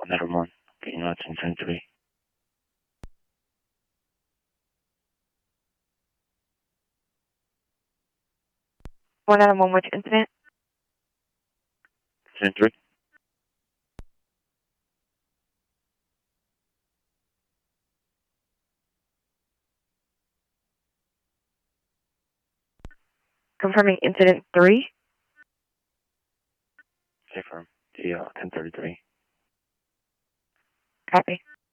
101. Getting out 1073. 101, which incident? 103. Confirming incident 3. Say firm. The 1033. Copy.